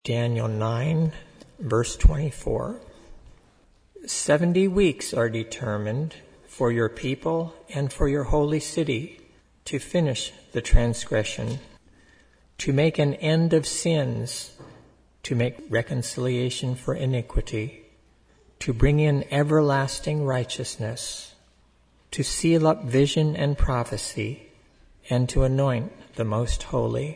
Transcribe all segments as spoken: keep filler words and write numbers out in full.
Daniel nine, verse twenty-four. Seventy weeks are determined for your people and for your holy city to finish the transgression, to make an end of sins, to make reconciliation for iniquity, to bring in everlasting righteousness, to seal up vision and prophecy, and to anoint the most holy.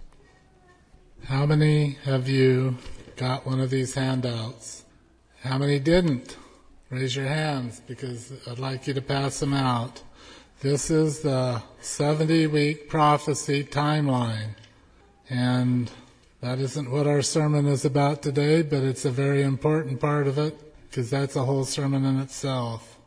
How many of you got one of these handouts? How many didn't? Raise your hands, because I'd like you to pass them out. This is the seventy-week prophecy timeline. And that isn't what our sermon is about today, but it's a very important part of it, because that's a whole sermon in itself.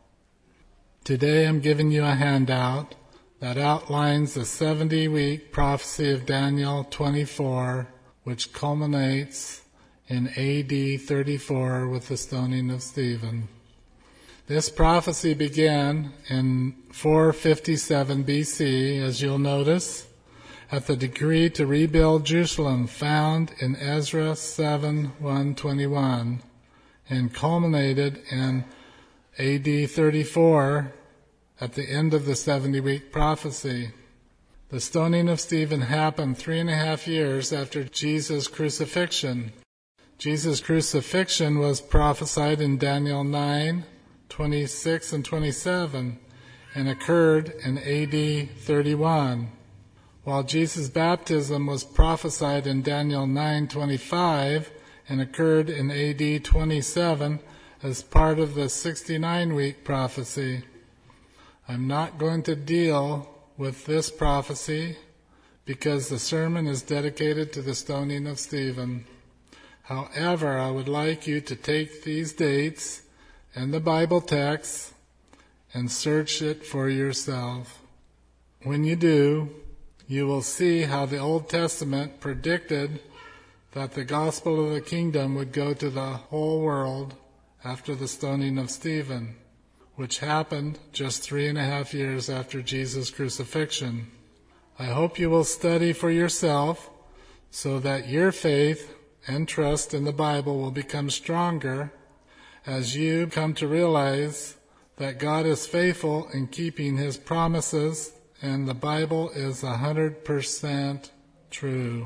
Today I'm giving you a handout that outlines the seventy-week prophecy of Daniel twenty-four, which culminates in A D thirty-four with the stoning of Stephen. This prophecy began in four fifty-seven B C, as you'll notice, at the decree to rebuild Jerusalem found in Ezra seven, one twenty-one, and culminated in A D thirty-four at the end of the seventy-week prophecy. The stoning of Stephen happened three and a half years after Jesus' crucifixion. Jesus' crucifixion was prophesied in Daniel nine, twenty-six and twenty-seven, and occurred in A D thirty-one, while Jesus' baptism was prophesied in Daniel nine twenty-five and occurred in A D twenty-seven as part of the sixty-nine week prophecy. I'm not going to deal with this prophecy because the sermon is dedicated to the stoning of Stephen. However, I would like you to take these dates and the Bible text and search it for yourself. When you do, you will see how the Old Testament predicted that the gospel of the kingdom would go to the whole world after the stoning of Stephen, which happened just three and a half years after Jesus' crucifixion. I hope you will study for yourself so that your faith and trust in the Bible will become stronger as you come to realize that God is faithful in keeping His promises and the Bible is one hundred percent true.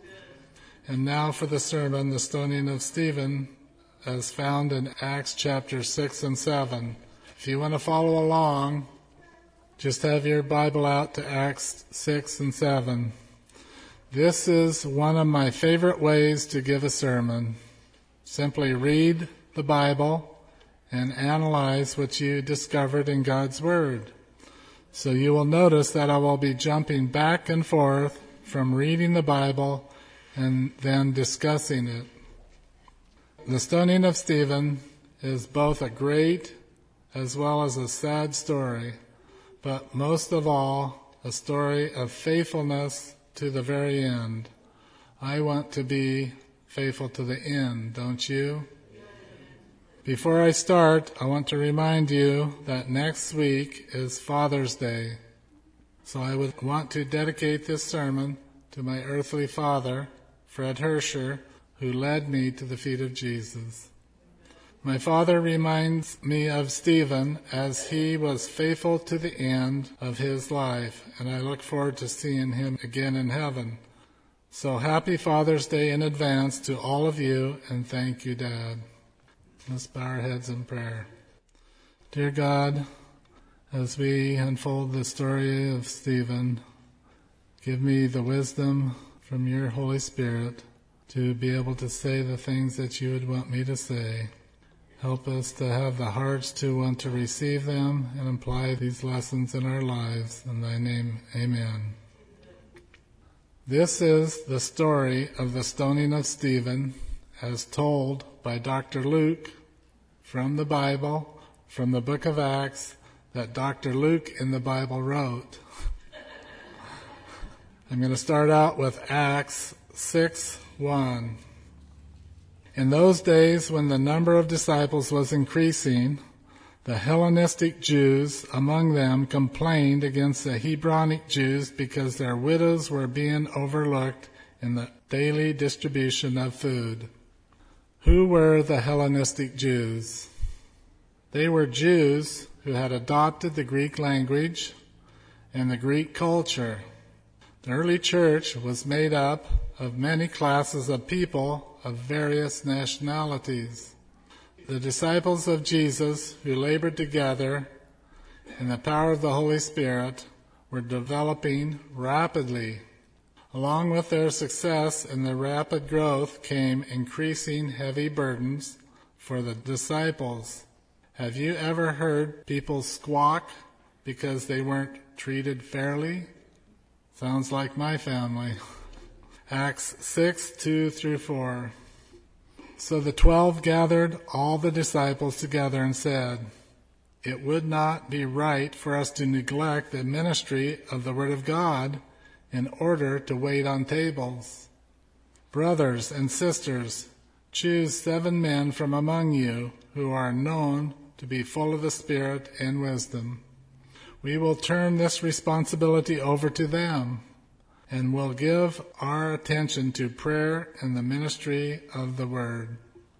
And now for the sermon, the stoning of Stephen, as found in Acts chapter six and seven. If you want to follow along, just have your Bible out to Acts six and seven. This is one of my favorite ways to give a sermon. Simply read the Bible and analyze what you discovered in God's Word. So you will notice that I will be jumping back and forth from reading the Bible and then discussing it. The stoning of Stephen is both a great as well as a sad story, but most of all, a story of faithfulness to the very end. I want to be faithful to the end, don't you? Before I start, I want to remind you that next week is Father's Day. So I would want to dedicate this sermon to my earthly father, Fred Herscher, who led me to the feet of Jesus. My father reminds me of Stephen as he was faithful to the end of his life, and I look forward to seeing him again in heaven. So happy Father's Day in advance to all of you, and thank you, Dad. Let's bow our heads in prayer. Dear God, as we unfold the story of Stephen, give me the wisdom from your Holy Spirit to be able to say the things that you would want me to say. Help us to have the hearts to want to receive them and apply these lessons in our lives. In thy name, amen. This is the story of the stoning of Stephen as told by Doctor Luke from the Bible, from the book of Acts that Doctor Luke in the Bible wrote. I'm going to start out with Acts six one. In those days, when the number of disciples was increasing, the Hellenistic Jews among them complained against the Hebronic Jews because their widows were being overlooked in the daily distribution of food. Who were the Hellenistic Jews? They were Jews who had adopted the Greek language and the Greek culture. The early church was made up of many classes of people of various nationalities. The disciples of Jesus, who labored together in the power of the Holy Spirit, were developing rapidly. Along with their success and their rapid growth came increasing heavy burdens for the disciples. Have you ever heard people squawk because they weren't treated fairly? Sounds like my family. Acts six, two through four. So the twelve gathered all the disciples together and said, "It would not be right for us to neglect the ministry of the Word of God in order to wait on tables. Brothers and sisters, choose seven men from among you who are known to be full of the Spirit and wisdom. We will turn this responsibility over to them, and will give our attention to prayer and the ministry of the Word."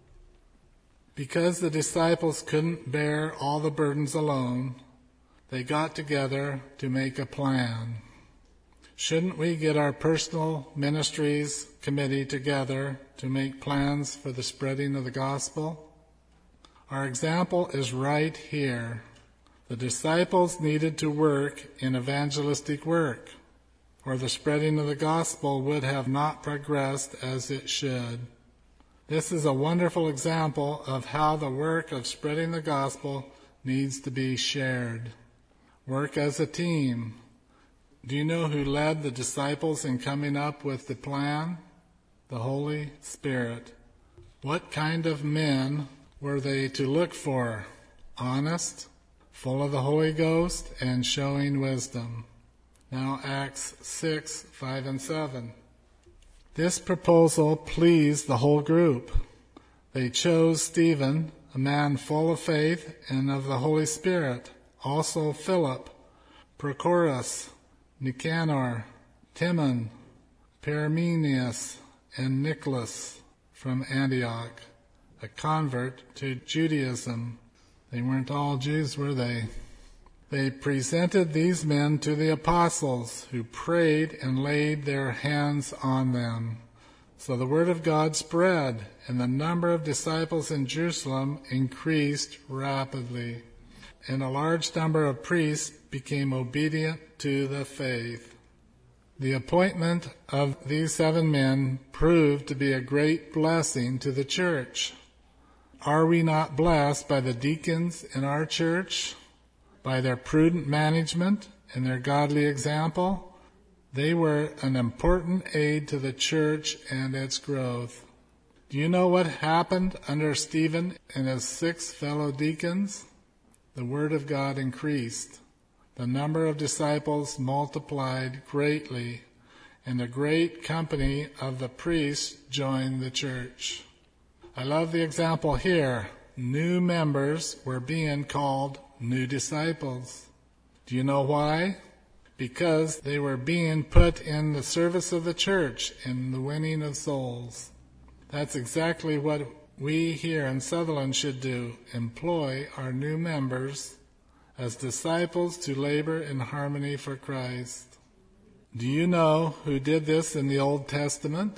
Because the disciples couldn't bear all the burdens alone, they got together to make a plan. Shouldn't we get our personal ministries committee together to make plans for the spreading of the gospel? Our example is right here. The disciples needed to work in evangelistic work, or the spreading of the gospel would have not progressed as it should. This is a wonderful example of how the work of spreading the gospel needs to be shared. Work as a team. Do you know who led the disciples in coming up with the plan? The Holy Spirit. What kind of men were they to look for? Honest, full of the Holy Ghost, and showing wisdom. Now Acts six, five and seven. This proposal pleased the whole group. They chose Stephen, a man full of faith and of the Holy Spirit, also Philip, Prochorus, Nicanor, Timon, Parmenius, and Nicholas from Antioch, a convert to Judaism. They weren't all Jews, were they? They presented these men to the apostles, who prayed and laid their hands on them. So the word of God spread, and the number of disciples in Jerusalem increased rapidly, and a large number of priests became obedient to the faith. The appointment of these seven men proved to be a great blessing to the church. Are we not blessed by the deacons in our church? By their prudent management and their godly example? They were an important aid to the church and its growth. Do you know what happened under Stephen and his six fellow deacons? The word of God increased. The number of disciples multiplied greatly, and a great company of the priests joined the church. I love the example here. New members were being called new disciples. Do you know why? Because they were being put in the service of the church in the winning of souls. That's exactly what we here in Sutherland should do. Employ our new members as disciples to labor in harmony for Christ. Do you know who did this in the Old Testament?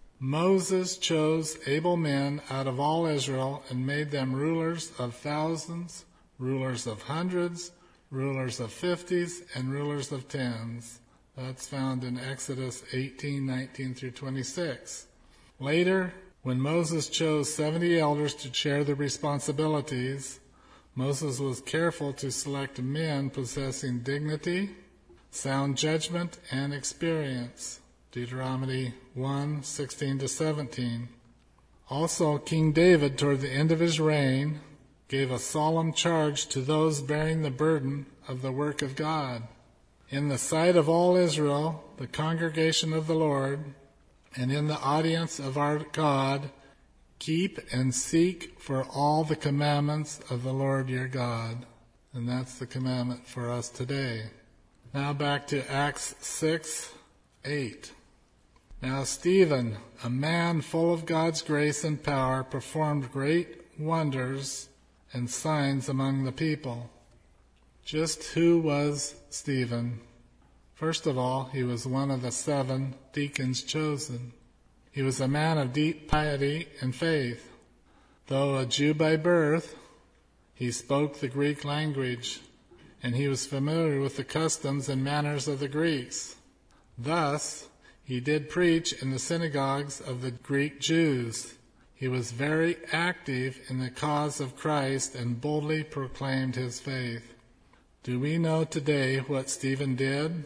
Moses chose able men out of all Israel and made them rulers of thousands, rulers of hundreds, rulers of fifties, and rulers of tens. That's found in Exodus eighteen, nineteen through twenty-six. Later, when Moses chose seventy elders to share the responsibilities, Moses was careful to select men possessing dignity, sound judgment, and experience. Deuteronomy one, sixteen to seventeen. Also, King David, toward the end of his reign, gave a solemn charge to those bearing the burden of the work of God. In the sight of all Israel, the congregation of the Lord, and in the audience of our God, keep and seek for all the commandments of the Lord your God. And that's the commandment for us today. Now back to Acts six, eight. Now Stephen, a man full of God's grace and power, performed great wonders and signs among the people. Just who was Stephen? First of all, he was one of the seven deacons chosen. He was a man of deep piety and faith. Though a Jew by birth, he spoke the Greek language, and he was familiar with the customs and manners of the Greeks. Thus, he did preach in the synagogues of the Greek Jews. He was very active in the cause of Christ and boldly proclaimed his faith. Do we know today what Stephen did?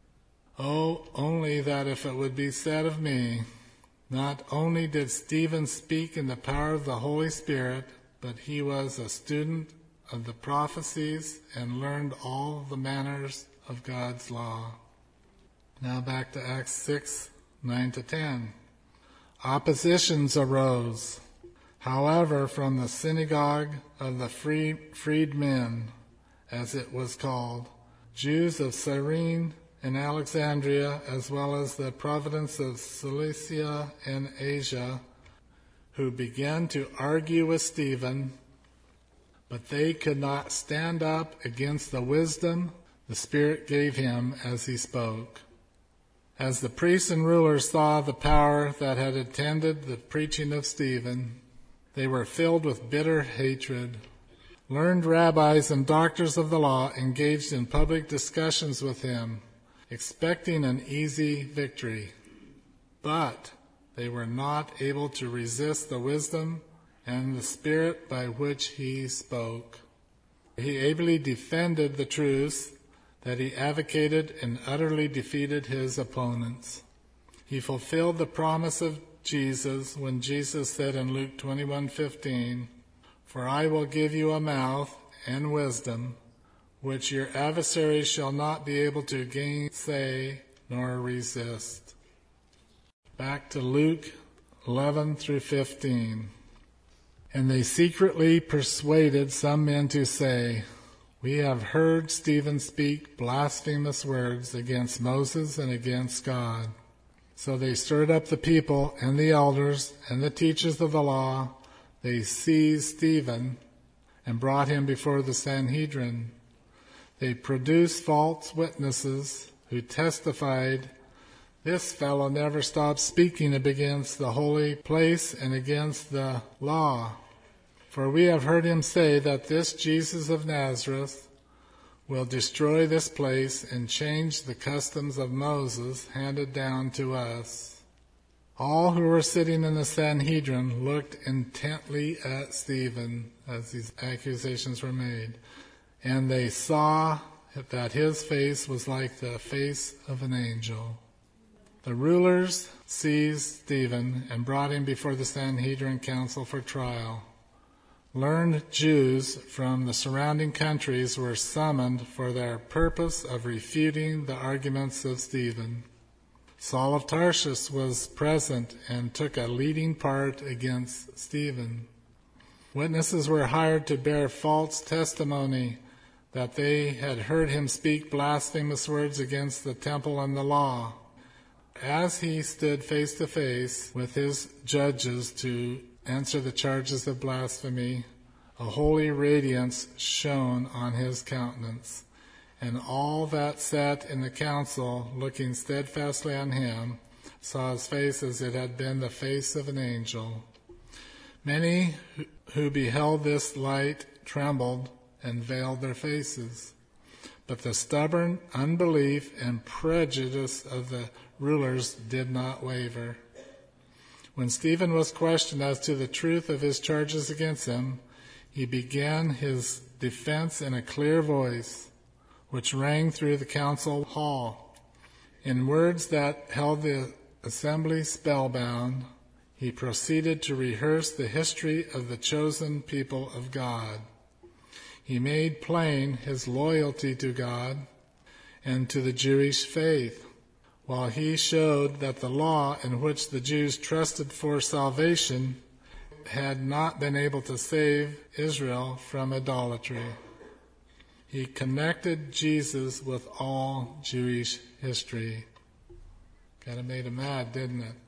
Oh, only that if it would be said of me, not only did Stephen speak in the power of the Holy Spirit, but he was a student of the prophecies and learned all the manners of God's law. Now back to Acts six, nine to ten. Oppositions arose, however, from the synagogue of the free, freedmen, as it was called, Jews of Cyrene and Alexandria, as well as the province of Cilicia and Asia, who began to argue with Stephen, but they could not stand up against the wisdom the Spirit gave him as he spoke. As the priests and rulers saw the power that had attended the preaching of Stephen, they were filled with bitter hatred. Learned rabbis and doctors of the law engaged in public discussions with him, expecting an easy victory. But they were not able to resist the wisdom and the spirit by which he spoke. He ably defended the truths that he advocated and utterly defeated his opponents. He fulfilled the promise of Jesus when Jesus said in Luke twenty-one fifteen, "For I will give you a mouth and wisdom, which your adversaries shall not be able to gainsay nor resist." Back to Luke eleven through fifteen. And they secretly persuaded some men to say, "We have heard Stephen speak blasphemous words against Moses and against God." So they stirred up the people and the elders and the teachers of the law. They seized Stephen and brought him before the Sanhedrin. They produced false witnesses who testified, "This fellow never stopped speaking against the holy place and against the law. For we have heard him say that this Jesus of Nazareth will destroy this place and change the customs of Moses handed down to us." All who were sitting in the Sanhedrin looked intently at Stephen as these accusations were made, and they saw that his face was like the face of an angel. The rulers seized Stephen and brought him before the Sanhedrin council for trial. Learned Jews from the surrounding countries were summoned for their purpose of refuting the arguments of Stephen. Saul of Tarsus was present and took a leading part against Stephen. Witnesses were hired to bear false testimony that they had heard him speak blasphemous words against the temple and the law. As he stood face to face with his judges to answer the charges of blasphemy, a holy radiance shone on his countenance, and all that sat in the council, looking steadfastly on him, saw his face as it had been the face of an angel. Many who beheld this light trembled and veiled their faces. But the stubborn unbelief and prejudice of the rulers did not waver. When Stephen was questioned as to the truth of his charges against him, he began his defense in a clear voice, which rang through the council hall. In words that held the assembly spellbound, he proceeded to rehearse the history of the chosen people of God. He made plain his loyalty to God and to the Jewish faith, while he showed that the law in which the Jews trusted for salvation had not been able to save Israel from idolatry. He connected Jesus with all Jewish history. Kind of made him mad, didn't it?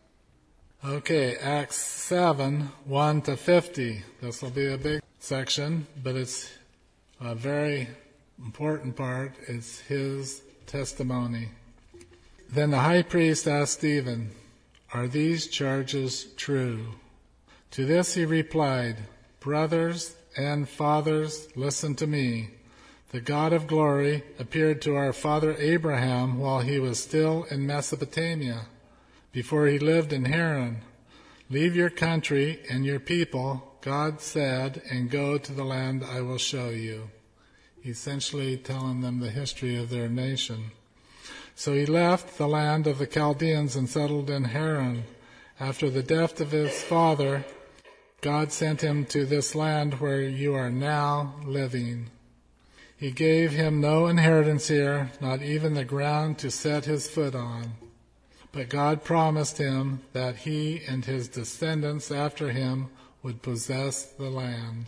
Okay, Acts seven, one to fifty. This will be a big section, but it's a very important part. It's his testimony. Then the high priest asked Stephen, "Are these charges true?" To this he replied, "Brothers and fathers, listen to me. The God of glory appeared to our father Abraham while he was still in Mesopotamia, before he lived in Haran. Leave your country and your people, God said, and go to the land I will show you." Essentially telling them the history of their nation. So he left the land of the Chaldeans and settled in Haran. After the death of his father, God sent him to this land where you are now living. He gave him no inheritance here, not even the ground to set his foot on. But God promised him that he and his descendants after him would possess the land,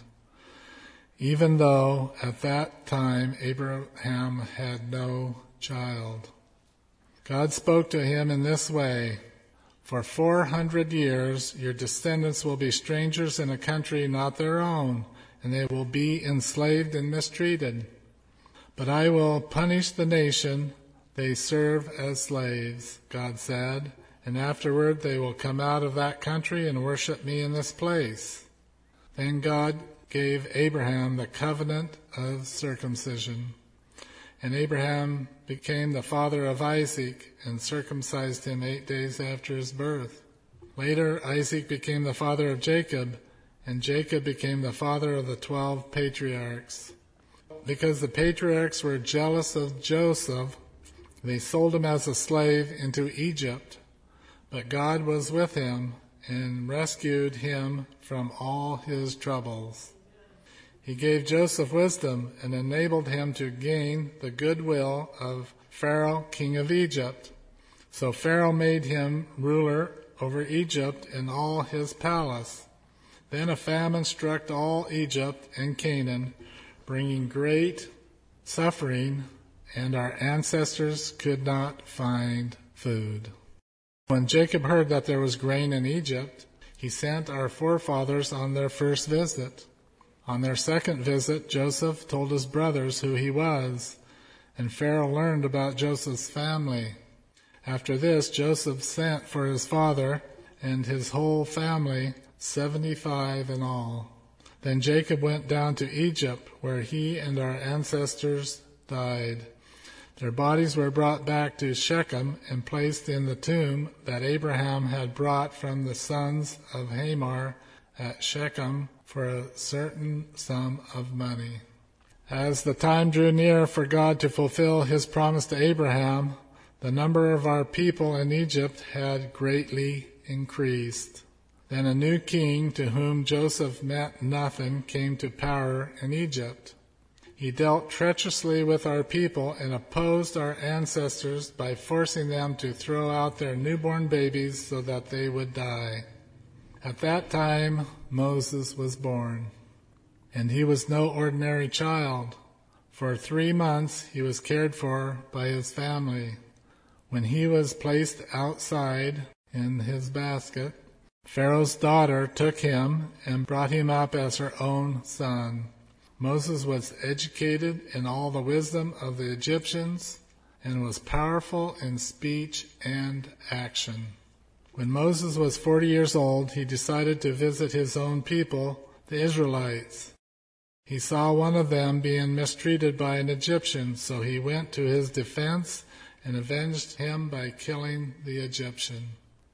even though at that time Abraham had no child. God spoke to him in this way, "For four hundred years your descendants will be strangers in a country not their own, and they will be enslaved and mistreated. But I will punish the nation they serve as slaves," God said, "and afterward they will come out of that country and worship me in this place." Then God gave Abraham the covenant of circumcision. And Abraham became the father of Isaac and circumcised him eight days after his birth. Later, Isaac became the father of Jacob, and Jacob became the father of the twelve patriarchs. Because the patriarchs were jealous of Joseph, they sold him as a slave into Egypt. But God was with him and rescued him from all his troubles. He gave Joseph wisdom and enabled him to gain the goodwill of Pharaoh, king of Egypt. So Pharaoh made him ruler over Egypt and all his palace. Then a famine struck all Egypt and Canaan, bringing great suffering, and our ancestors could not find food. When Jacob heard that there was grain in Egypt, he sent our forefathers on their first visit. On their second visit, Joseph told his brothers who he was, and Pharaoh learned about Joseph's family. After this, Joseph sent for his father and his whole family, seventy-five in all. Then Jacob went down to Egypt, where he and our ancestors died. Their bodies were brought back to Shechem and placed in the tomb that Abraham had brought from the sons of Hamor at Shechem for a certain sum of money. As the time drew near for God to fulfill his promise to Abraham, the number of our people in Egypt had greatly increased. Then a new king, to whom Joseph meant nothing, came to power in Egypt. He dealt treacherously with our people and opposed our ancestors by forcing them to throw out their newborn babies so that they would die. At that time, Moses was born, and he was no ordinary child. For three months he was cared for by his family. When he was placed outside in his basket, Pharaoh's daughter took him and brought him up as her own son. Moses was educated in all the wisdom of the Egyptians and was powerful in speech and action. When Moses was forty years old, he decided to visit his own people, the Israelites. He saw one of them being mistreated by an Egyptian, so he went to his defense and avenged him by killing the Egyptian.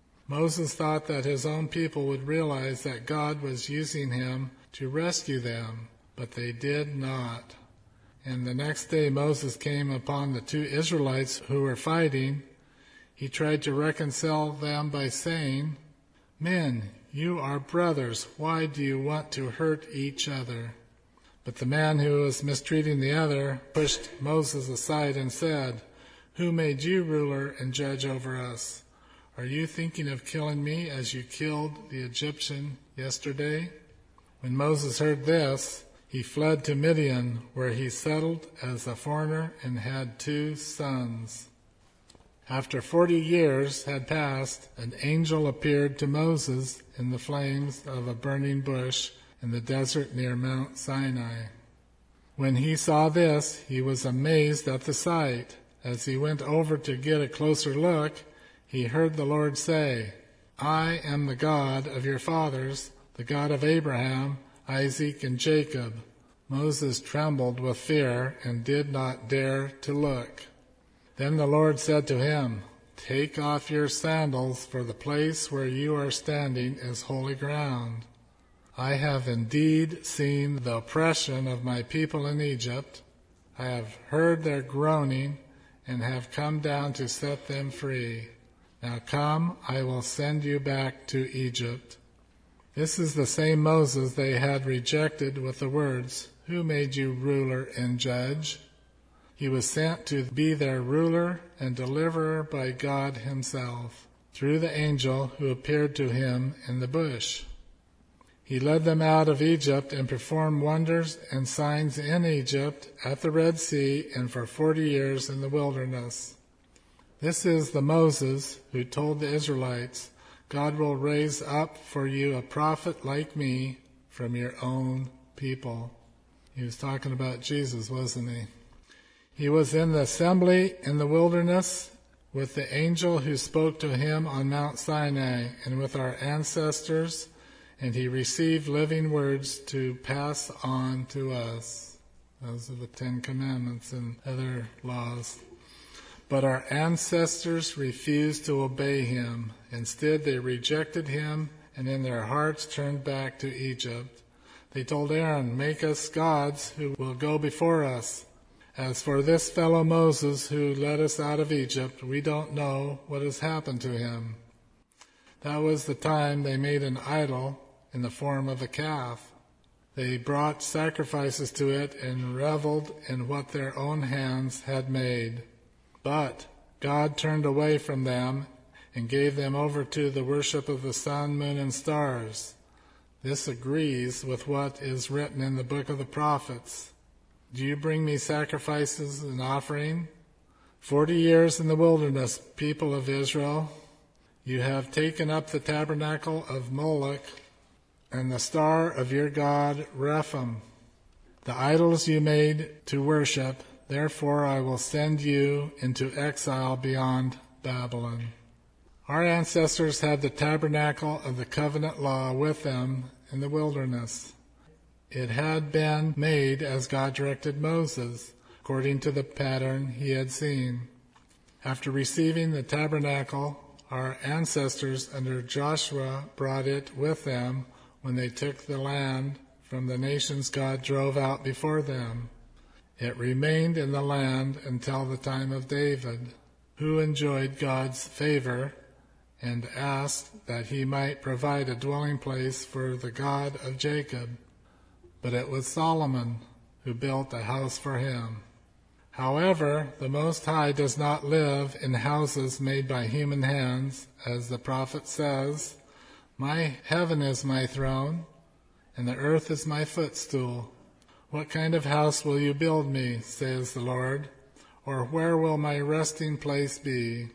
Moses thought that his own people would realize that God was using him to rescue them, but they did not. And the next day Moses came upon the two Israelites who were fighting. He tried to reconcile them by saying, "Men, you are brothers. Why do you want to hurt each other?" But the man who was mistreating the other pushed Moses aside and said, "Who made you ruler and judge over us? Are you thinking of killing me as you killed the Egyptian yesterday?" When Moses heard this, he fled to Midian, where he settled as a foreigner and had two sons. After forty years had passed, an angel appeared to Moses in the flames of a burning bush in the desert near Mount Sinai. When he saw this, he was amazed at the sight. As he went over to get a closer look, he heard the Lord say, "I am the God of your fathers, the God of Abraham, Isaac, and Jacob." Moses trembled with fear and did not dare to look. Then the Lord said to him, "Take off your sandals, for the place where you are standing is holy ground. I have indeed seen the oppression of my people in Egypt. I have heard their groaning and have come down to set them free. Now come, I will send you back to Egypt." This is the same Moses they had rejected with the words, "Who made you ruler and judge?" He was sent to be their ruler and deliverer by God himself, through the angel who appeared to him in the bush. He led them out of Egypt and performed wonders and signs in Egypt, at the Red Sea, and for forty years in the wilderness. This is the Moses who told the Israelites, "God will raise up for you a prophet like me from your own people." He was talking about Jesus, wasn't he? He was in the assembly in the wilderness with the angel who spoke to him on Mount Sinai and with our ancestors, and he received living words to pass on to us. Those are the Ten Commandments and other laws. But our ancestors refused to obey him. Instead, they rejected him and in their hearts turned back to Egypt. They told Aaron, "Make us gods who will go before us. As for this fellow Moses who led us out of Egypt, we don't know what has happened to him." That was the time they made an idol in the form of a calf. They brought sacrifices to it and reveled in what their own hands had made. But God turned away from them and gave them over to the worship of the sun, moon, and stars. This agrees with what is written in the book of the prophets. "Do you bring me sacrifices and offering? Forty years in the wilderness, people of Israel, you have taken up the tabernacle of Moloch and the star of your god Rephaim, the idols you made to worship. Therefore I will send you into exile beyond Babylon." Our ancestors had the tabernacle of the covenant law with them in the wilderness. It had been made as God directed Moses, according to the pattern he had seen. After receiving the tabernacle, our ancestors under Joshua brought it with them when they took the land from the nations God drove out before them. It remained in the land until the time of David, who enjoyed God's favor and asked that he might provide a dwelling place for the God of Jacob. But it was Solomon who built a house for him. However, the Most High does not live in houses made by human hands, as the prophet says, "My heaven is my throne, and the earth is my footstool. What kind of house will you build me, says the Lord, or where will my resting place be?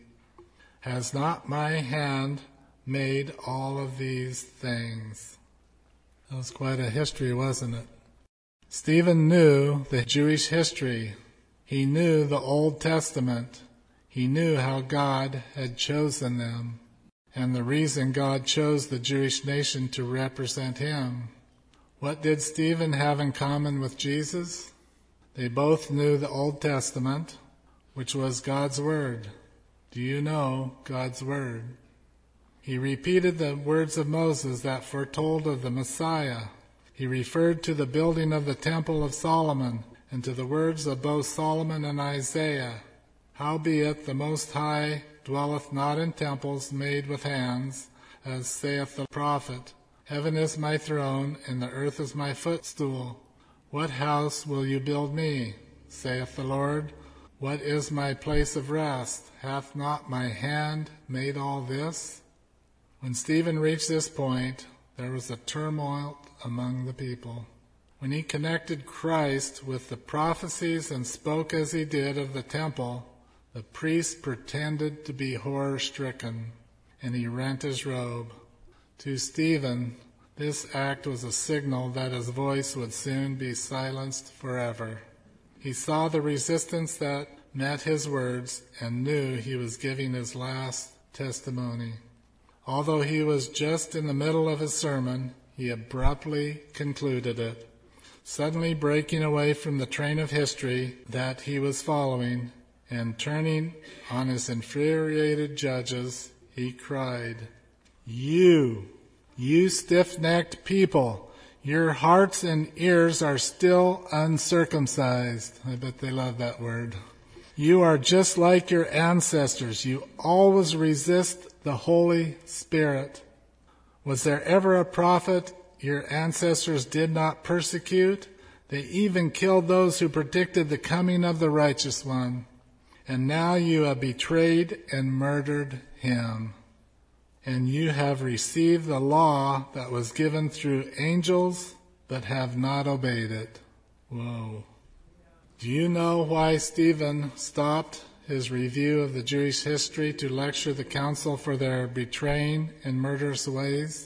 Has not my hand made all of these things?" That was quite a history, wasn't it? Stephen knew the Jewish history. He knew the Old Testament. He knew how God had chosen them, and the reason God chose the Jewish nation to represent him. What did Stephen have in common with Jesus? They both knew the Old Testament, which was God's Word. Do you know God's Word? He repeated the words of Moses that foretold of the Messiah. He referred to the building of the Temple of Solomon and to the words of both Solomon and Isaiah. "Howbeit the Most High dwelleth not in temples made with hands, as saith the prophet, Heaven is my throne, and the earth is my footstool. What house will you build me, saith the Lord? What is my place of rest? Hath not my hand made all this?" When Stephen reached this point, there was a turmoil among the people. When he connected Christ with the prophecies and spoke as he did of the temple, The priest pretended to be horror-stricken, and he rent his robe. To Stephen, this act was a signal that his voice would soon be silenced forever. He saw the resistance that met his words and knew he was giving his last testimony. Although he was just in the middle of his sermon, he abruptly concluded it. Suddenly breaking away from the train of history that he was following and turning on his infuriated judges, he cried, You, you stiff-necked people, your hearts and ears are still uncircumcised. I bet they love that word. You are just like your ancestors. You always resist the Holy Spirit. Was there ever a prophet your ancestors did not persecute? They even killed those who predicted the coming of the righteous one. And now you have betrayed and murdered him. And you have received the law that was given through angels, but have not obeyed it. Whoa. Do you know why Stephen stopped his review of the Jewish history to lecture the council for their betraying and murderous ways?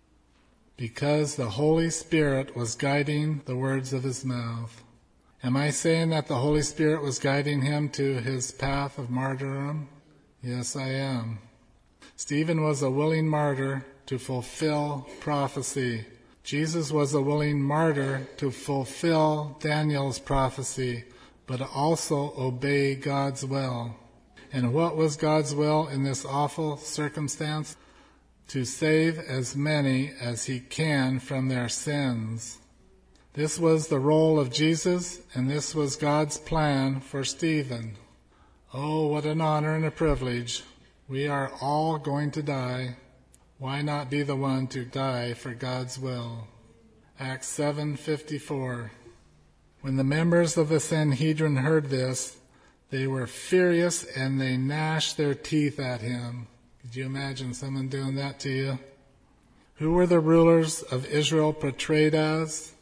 Because the Holy Spirit was guiding the words of his mouth. Am I saying that the Holy Spirit was guiding him to his path of martyrdom? Yes, I am. Stephen was a willing martyr to fulfill prophecy. Jesus was a willing martyr to fulfill Daniel's prophecy, but also obey God's will. And what was God's will in this awful circumstance? To save as many as he can from their sins. This was the role of Jesus, and this was God's plan for Stephen. Oh, what an honor and a privilege. We are all going to die. Why not be the one to die for God's will? Acts seven fifty-four. When the members of the Sanhedrin heard this, they were furious and they gnashed their teeth at him. Could you imagine someone doing that to you? Who were the rulers of Israel portrayed as?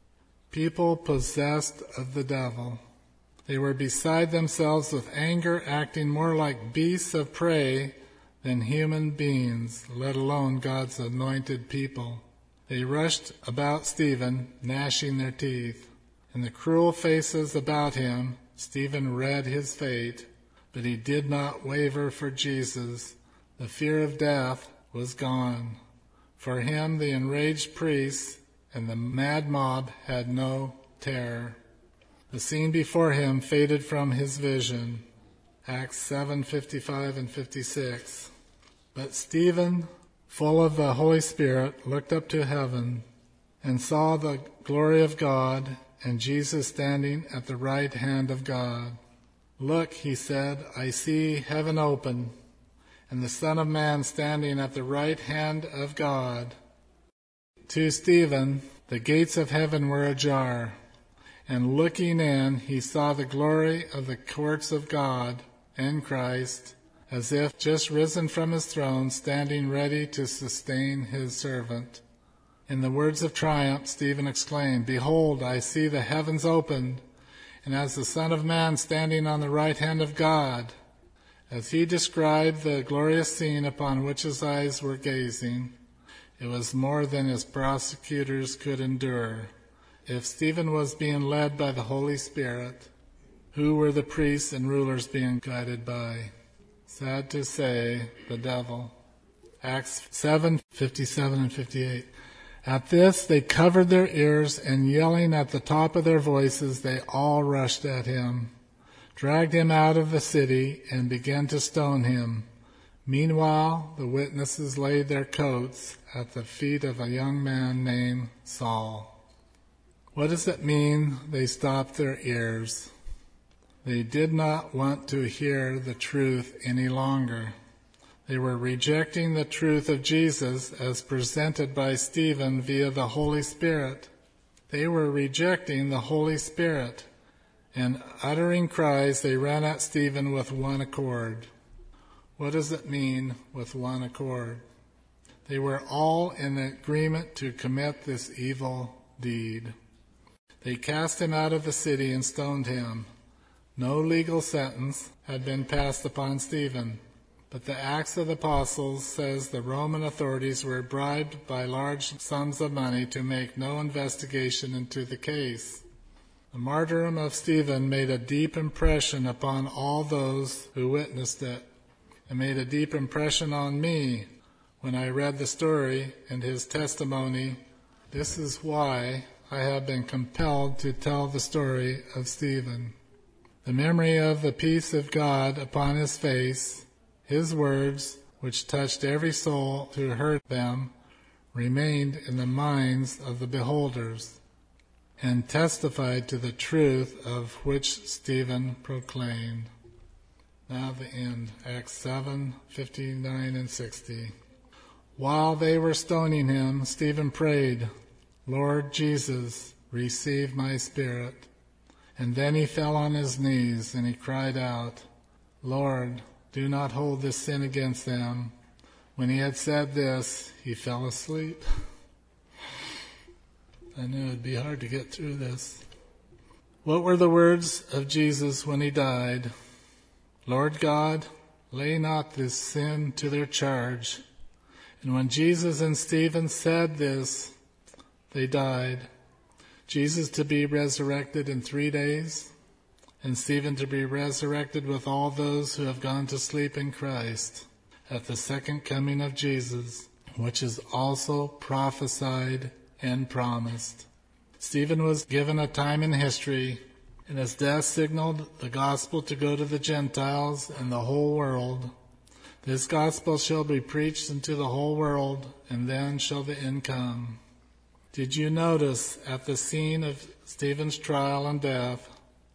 People possessed of the devil. They were beside themselves with anger, acting more like beasts of prey than human beings, let alone God's anointed people. They rushed about Stephen, gnashing their teeth. In the cruel faces about him, Stephen read his fate, but he did not waver for Jesus. The fear of death was gone. For him, the enraged priests and the mad mob had no terror. The scene before him faded from his vision. Acts seven fifty-five and fifty-six. But Stephen, full of the Holy Spirit, looked up to heaven and saw the glory of God and Jesus standing at the right hand of God. Look, he said, I see heaven open, and the Son of Man standing at the right hand of God. To Stephen, the gates of heaven were ajar, and looking in, he saw the glory of the courts of God and Christ, as if just risen from his throne, standing ready to sustain his servant. In the words of triumph, Stephen exclaimed, Behold, I see the heavens opened, and as the Son of Man standing on the right hand of God. As he described the glorious scene upon which his eyes were gazing, it was more than his prosecutors could endure. If Stephen was being led by the Holy Spirit, who were the priests and rulers being guided by? Sad to say, the devil. Acts seven fifty-seven and fifty-eight. At this they covered their ears, and yelling at the top of their voices, they all rushed at him, dragged him out of the city, and began to stone him. Meanwhile, the witnesses laid their coats at the feet of a young man named Saul. What does it mean they stopped their ears? They did not want to hear the truth any longer. They were rejecting the truth of Jesus as presented by Stephen via the Holy Spirit. They were rejecting the Holy Spirit, and uttering cries, they ran at Stephen with one accord. What does it mean with one accord? They were all in agreement to commit this evil deed. They cast him out of the city and stoned him. No legal sentence had been passed upon Stephen, but the Acts of the Apostles says the Roman authorities were bribed by large sums of money to make no investigation into the case. The martyrdom of Stephen made a deep impression upon all those who witnessed it. It made a deep impression on me when I read the story and his testimony. This is why I have been compelled to tell the story of Stephen. The memory of the peace of God upon his face, his words, which touched every soul who heard them, remained in the minds of the beholders, and testified to the truth of which Stephen proclaimed. Now the end, Acts seven, fifty-nine and sixty. While they were stoning him, Stephen prayed, "Lord Jesus, receive my spirit." And then he fell on his knees and he cried out, "Lord, do not hold this sin against them." When he had said this, he fell asleep. I knew it would be hard to get through this. What were the words of Jesus when he died? "Lord God, lay not this sin to their charge." And when Jesus and Stephen said this, they died. Jesus to be resurrected in three days, and Stephen to be resurrected with all those who have gone to sleep in Christ at the second coming of Jesus, which is also prophesied and promised. Stephen was given a time in history, and his death signaled the gospel to go to the Gentiles and the whole world. This gospel shall be preached into the whole world, and then shall the end come. Did you notice at the scene of Stephen's trial and death,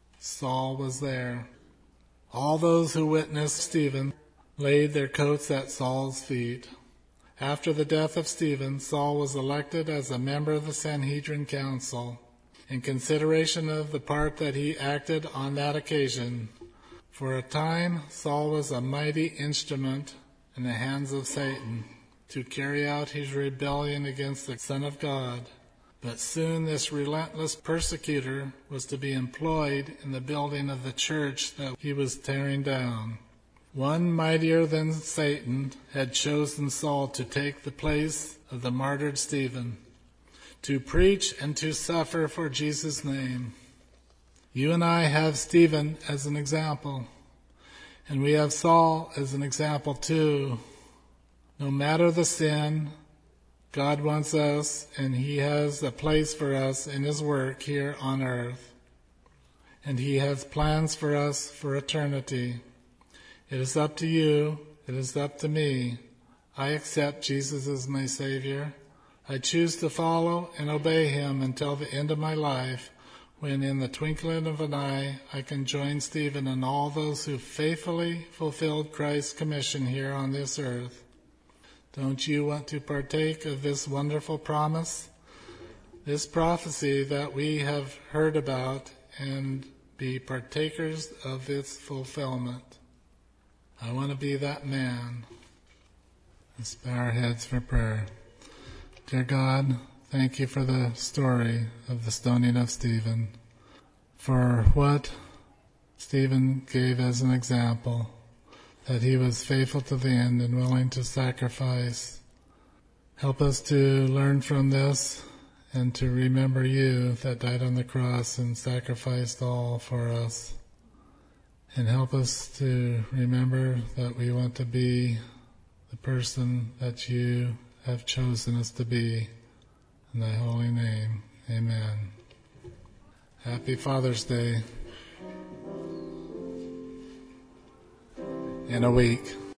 Saul was there? All those who witnessed Stephen laid their coats at Saul's feet. After the death of Stephen, Saul was elected as a member of the Sanhedrin Council. In consideration of the part that he acted on that occasion, for a time Saul was a mighty instrument in the hands of Satan to carry out his rebellion against the Son of God. But soon this relentless persecutor was to be employed in the building of the church that he was tearing down. One mightier than Satan had chosen Saul to take the place of the martyred Stephen, to preach and to suffer for Jesus' name. You and I have Stephen as an example, and we have Saul as an example too. No matter the sin, God wants us, and he has a place for us in his work here on earth. And he has plans for us for eternity. It is up to you. It is up to me. I accept Jesus as my Savior. I choose to follow and obey him until the end of my life, when in the twinkling of an eye I can join Stephen and all those who faithfully fulfilled Christ's commission here on this earth. Don't you want to partake of this wonderful promise, this prophecy that we have heard about, and be partakers of its fulfillment? I want to be that man. Let's bow our heads for prayer. Dear God, thank you for the story of the stoning of Stephen, for what Stephen gave as an example, that he was faithful to the end and willing to sacrifice. Help us to learn from this and to remember you that died on the cross and sacrificed all for us. And help us to remember that we want to be the person that you have chosen us to be. In thy holy name, amen. Happy Father's Day in a week.